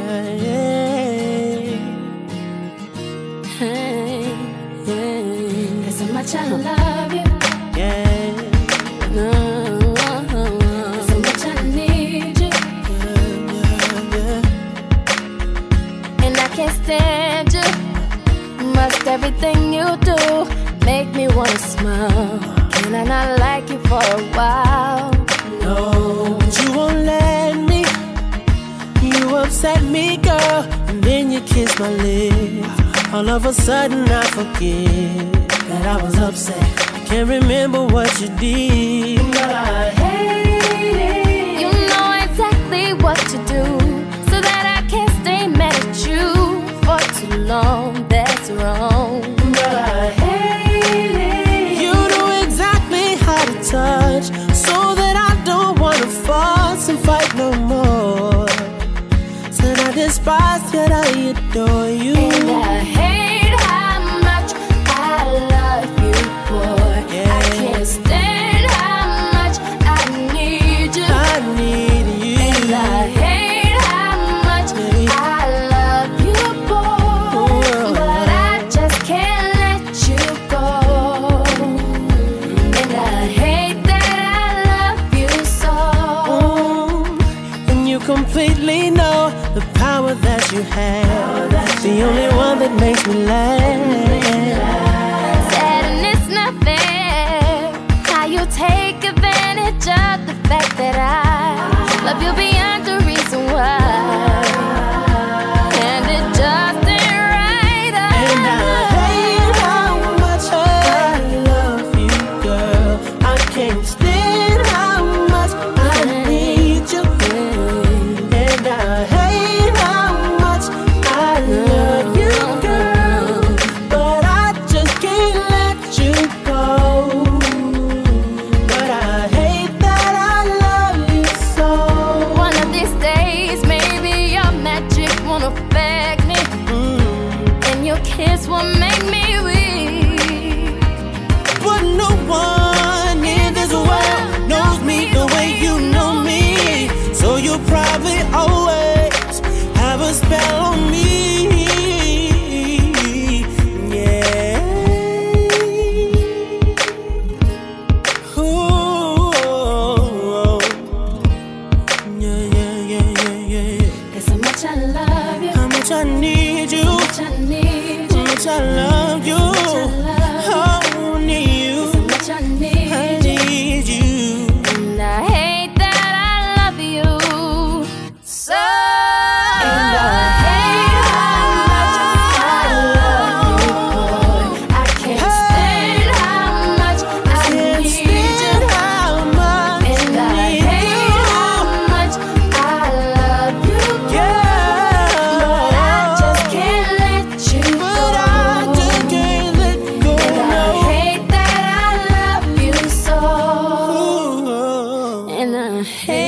Hey, there's so much I love you. Yeah. No. There's so much I need you. And I can't stand you. Must everything you do make me wanna smile. Can I not like you for a while? No, but you won't let me. You upset me, girl, and then you kiss my lips. All of a sudden I forget that I was upset. I can't remember what you did, but I hate it. You know exactly what to do, so that I can't stay mad at you for too long. That's wrong, but I hate it. You know exactly how to touch, so that I don't wanna fuss and fight no more. Said I despise, yet I adore you. And I hate how much I love you, boy. Yeah. I can't stand how much I need you. I need you. And I hate how much I love you, boy. But I just can't let you go. And I hate that I love you so. And you completely know the power that you have. The only one that makes me laugh. Sad and it's not fair how you take advantage of the fact that I love you beyond the reason why. And it just ain't right. And I hate how much I love you, girl. I can't stand how much I need you. And I hate how much I love you, girl. But I just can't let you go. But I hate that I love you so. One of these days, maybe your magic won't affect me, and your kiss will make me weak. But no one in this world knows me the way you know me. So you'll probably always have a spell on me. Yeah. Ooh. Yeah. There's so much I love you. How much I need you. How much I need you. How much I love you. Oh, need you. So much I need I you. need you. And I hate that I love you so. And I hate how much I love you, boy. I can't stand how much I need you. And I hate how much I love you, Yeah. but I just can't let you go. But I just can't let go. And I hate that I love you so. No. And I hate